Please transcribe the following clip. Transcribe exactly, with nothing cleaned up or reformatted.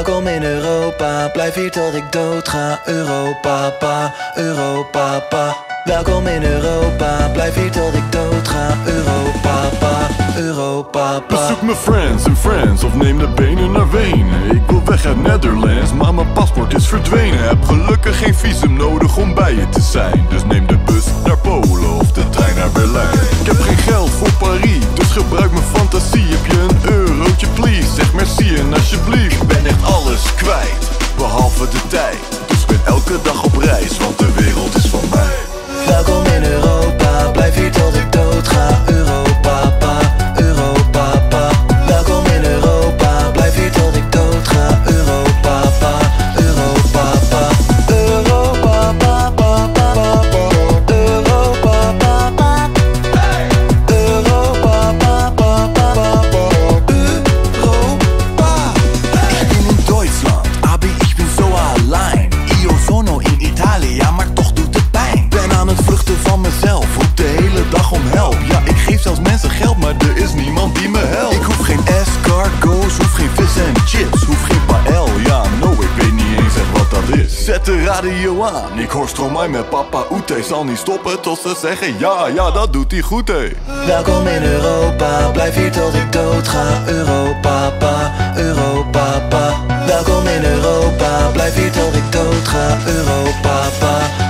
Welkom in Europa, blijf hier tot ik dood ga. Europa, pa, Europa, pa. Welkom in Europa, blijf hier tot ik dood ga. Europa, pa, Europa, pa. Bezoek mijn friends en friends of neem de benen naar Wenen. Ik wil weg uit Netherlands, maar mijn paspoort is verdwenen. Heb gelukkig geen visum nodig om bij je te zijn. Dus neem de bus naar Polen of de trein naar Berlijn. Ik heb geen geld voor Paris, dus gebruik mijn fantasie. Heb je een eurotje please, zeg merci en alsjeblieft. Ik ben echt alles kwijt, behalve de tijd. Dus ik ben elke dag op reis, want de wereld is van mij. Welkom in Europa, blijf hier tot ik dood ga. Europa, pa, Europa, pa. Welkom in Europa, blijf hier tot ik dood ga. Europa, pa, Europa, pa. Europa, pa, pa, pa, pa, pa. Europa, pa, pa. Europa, pa, pa, pa, pa, pa. Europa. Ich bin in Deutschland, aber ich bin so allein. Io sono in Italia, maar toch doet het pijn. Ben aan het vluchten van mezelf, roep de hele dag om help. Ja, ik geef zelfs mensen geld, maar er is niemand die me helpt. Ik hoef geen escargots, hoef geen vis en chips, hoef geen paël, ja, no, ik weet niet eens echt wat dat is. Zet de radio aan, ik hoor Stromae met Papa Oete. Zal niet stoppen tot ze zeggen ja, ja, dat doet hij goed, hé. Welkom in Europa, blijf hier tot ik dood ga. Europa, pa, Europa, pa. Welkom in Europa, blijf hier tot ik dood ga. Europa, pa.